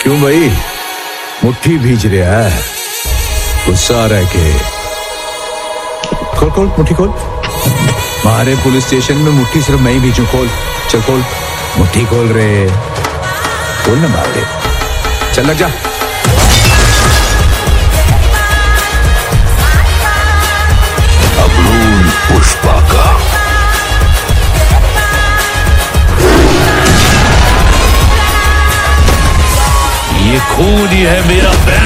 क्यों भाई, मुट्ठी भीज रहा है? गुस्सा आ रहा है कि? खोल खोल मुट्ठी खोल। हमारे पुलिस स्टेशन में मुट्ठी सिर्फ मैं ही भीजूं। खोल, चल खोल, मुट्ठी खोल रहे। खोल ना मारे, चल लग जा। अब्रून पुष्पा का ये खून ही है मेरा।